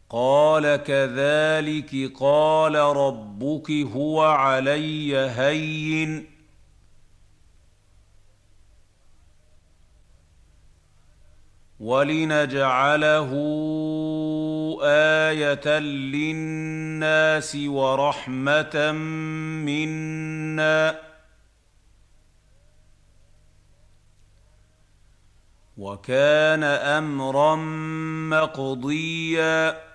قال كذلك قال ربك هو علي هين ولنجعله آية للناس ورحمة منا وكان أمرا مقضيا